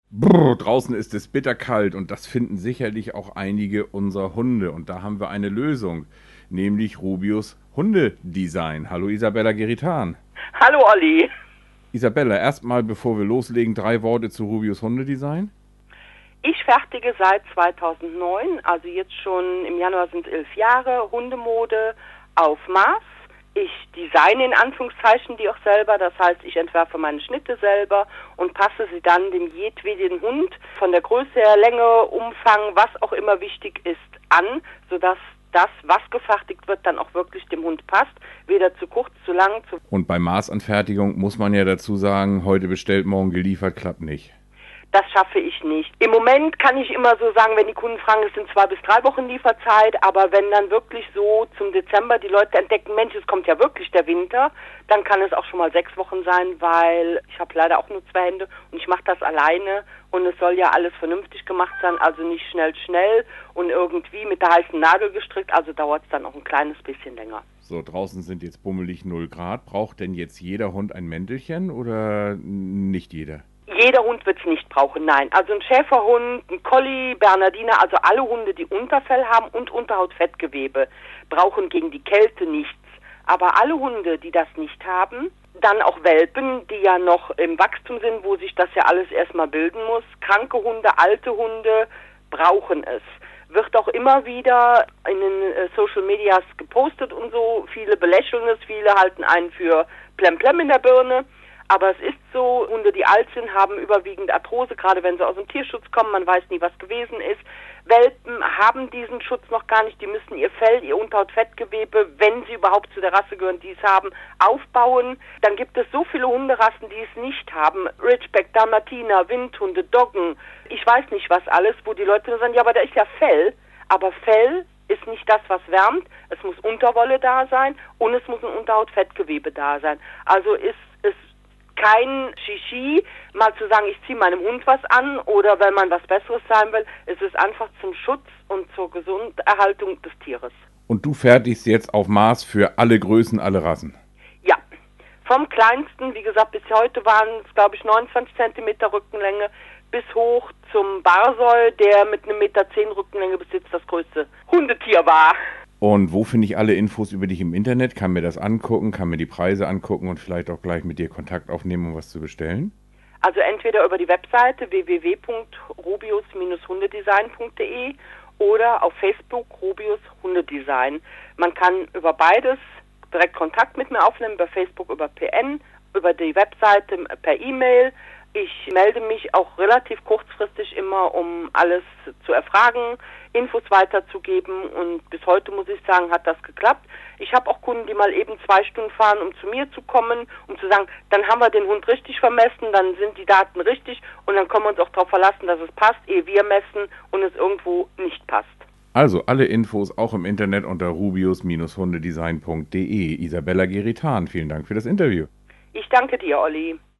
Brr, draußen ist es bitterkalt und das finden sicherlich auch einige unserer Hunde. Und da haben wir eine Lösung, nämlich Rubius Hundedesign. Hallo Isabella Geritan. Hallo Olli. Isabella, erstmal bevor wir loslegen, 3 Worte zu Rubius Hundedesign. Ich fertige seit 2009, also jetzt schon im Januar sind es 11 Jahre, Hundemode auf Maß. Ich designe in Anführungszeichen die auch selber, das heißt, ich entwerfe meine Schnitte selber und passe sie dann dem jedweden Hund von der Größe her, Länge, Umfang, was auch immer wichtig ist, an, sodass das, was gefertigt wird, dann auch wirklich dem Hund passt. Weder zu kurz, zu lang, zu... Und bei Maßanfertigung muss man ja dazu sagen, heute bestellt, morgen geliefert, klappt nicht. Das schaffe ich nicht. Im Moment kann ich immer so sagen, wenn die Kunden fragen, es sind 2 bis 3 Wochen Lieferzeit, aber wenn dann wirklich so zum Dezember die Leute entdecken, Mensch, es kommt ja wirklich der Winter, dann kann es auch schon mal 6 Wochen sein, weil ich habe leider auch nur 2 Hände und ich mache das alleine und es soll ja alles vernünftig gemacht sein, also nicht schnell und irgendwie mit der heißen Nadel gestrickt, also dauert es dann auch ein kleines bisschen länger. So, draußen sind jetzt bummelig 0 Grad. Braucht denn jetzt jeder Hund ein Mäntelchen oder nicht jeder? Jeder Hund wird es nicht brauchen, nein. Also ein Schäferhund, ein Collie, Bernardiner, also alle Hunde, die Unterfell haben und Unterhautfettgewebe, brauchen gegen die Kälte nichts. Aber alle Hunde, die das nicht haben, dann auch Welpen, die ja noch im Wachstum sind, wo sich das ja alles erstmal bilden muss, kranke Hunde, alte Hunde, brauchen es. Wird auch immer wieder in den Social Medias gepostet und so, viele belächeln es, viele halten einen für Plemplem in der Birne. Aber es ist so, Hunde, die alt sind, haben überwiegend Arthrose, gerade wenn sie aus dem Tierschutz kommen, man weiß nie, was gewesen ist. Welpen haben diesen Schutz noch gar nicht, die müssen ihr Fell, ihr Unterhautfettgewebe, wenn sie überhaupt zu der Rasse gehören, die es haben, aufbauen. Dann gibt es so viele Hunderassen, die es nicht haben. Ridgeback, Dalmatiner, Windhunde, Doggen, ich weiß nicht was alles, wo die Leute sagen, ja, aber da ist ja Fell. Aber Fell ist nicht das, was wärmt. Es muss Unterwolle da sein und es muss ein Unterhautfettgewebe da sein. Also ist es kein Shishi, mal zu sagen, ich ziehe meinem Hund was an oder wenn man was Besseres sein will. Es ist einfach zum Schutz und zur Gesunderhaltung des Tieres. Und du fertigst jetzt auf Maß für alle Größen, alle Rassen. Ja, vom kleinsten, wie gesagt, bis heute waren es, glaube ich, 29 Zentimeter Rückenlänge, bis hoch zum Barsoi, der mit 1,10 Meter Rückenlänge bis jetzt das größte Hundetier war. Und wo finde ich alle Infos über dich im Internet? Kann mir das angucken, kann mir die Preise angucken und vielleicht auch gleich mit dir Kontakt aufnehmen, um was zu bestellen? Also entweder über die Webseite www.rubius-hundedesign.de oder auf Facebook Rubius Hundedesign. Man kann über beides direkt Kontakt mit mir aufnehmen, über Facebook, über PN, über die Webseite per E-Mail. Ich melde mich auch relativ kurzfristig immer, um alles zu erfragen, Infos weiterzugeben und bis heute, muss ich sagen, hat das geklappt. Ich habe auch Kunden, die mal eben 2 Stunden fahren, um zu mir zu kommen, um zu sagen, dann haben wir den Hund richtig vermessen, dann sind die Daten richtig und dann können wir uns auch darauf verlassen, dass es passt, ehe wir messen und es irgendwo nicht passt. Also alle Infos auch im Internet unter rubius-hundedesign.de. Isabella Geritan, vielen Dank für das Interview. Ich danke dir, Olli.